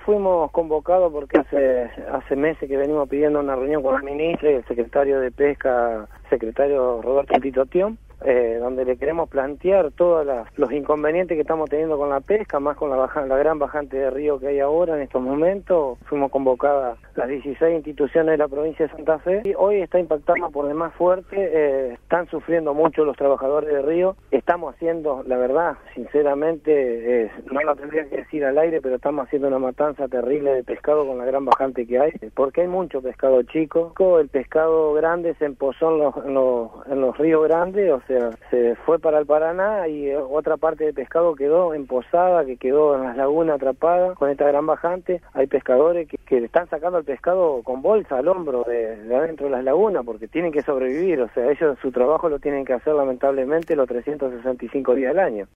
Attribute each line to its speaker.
Speaker 1: fuimos convocados porque hace meses que venimos pidiendo una reunión con la ministra y el secretario de Pesca, secretario Roberto Tito Tión, donde le queremos plantear todos los inconvenientes que estamos teniendo con la pesca, más con la gran bajante de río que hay ahora en estos momentos. Fuimos convocadas las 16 instituciones de la provincia de Santa Fe y hoy está impactando por demás fuerte. Están sufriendo mucho los trabajadores de río. Estamos haciendo, la verdad, sinceramente, no lo tendría que decir al aire, pero estamos haciendo una matanza terrible de pescado con la gran bajante que hay, porque hay mucho pescado chico. El pescado grande se empozó en los ríos grandes, o sea, se fue para el Paraná y otra parte de pescado quedó en Posada, que quedó en las lagunas atrapada con esta gran bajante. Hay pescadores que le están sacando el pescado con bolsa al hombro de adentro de las lagunas porque tienen que sobrevivir, o sea, ellos su trabajo lo tienen que hacer lamentablemente los 365 días al año.